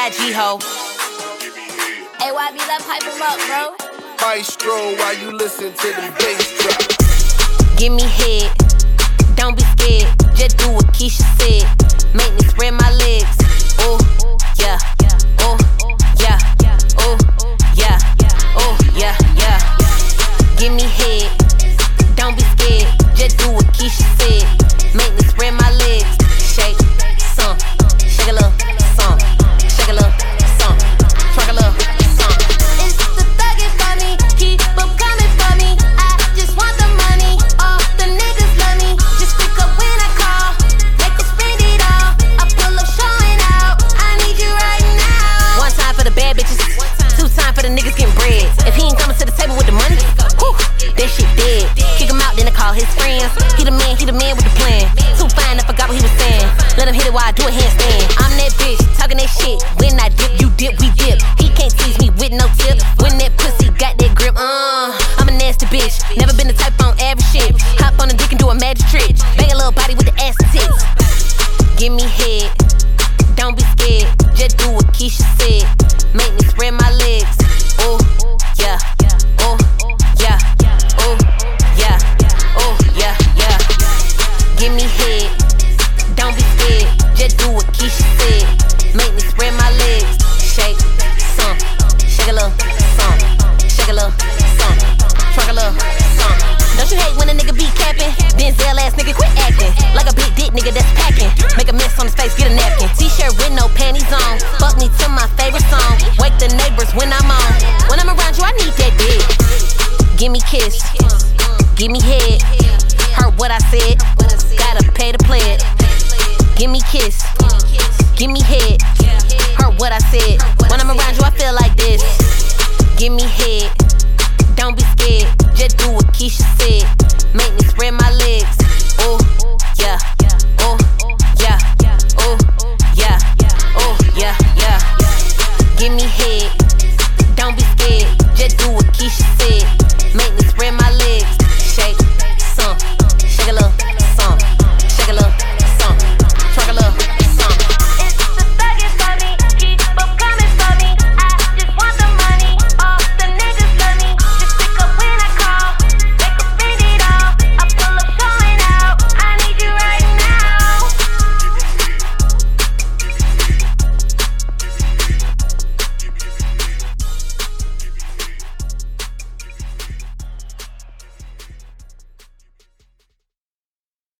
B.I.G. ho. Hey, YB, let's hype him up, bro. Maestro, while you listen to the bass drop. Give me head, don't be scared. Just do what Keisha said. Make me spread my legs. Oh, yeah. Oh, yeah. Oh, yeah. Oh, yeah, yeah. Give me head, don't be scared. Just do what Keisha said. Make me spread my legs. Shake some, shake a little some, shake a little some, twerk a little some. It's the thuggin' for me, keep them coming for me. I just want the money, all the niggas love me. Just pick up when I call, make them spend it all. I pull up showing out, I need you right now. One time for the bad bitches, two time for the niggas getting bread. If he ain't coming to the table with the money, whew, that shit dead. Kick him out, then I call his friends. He the man with the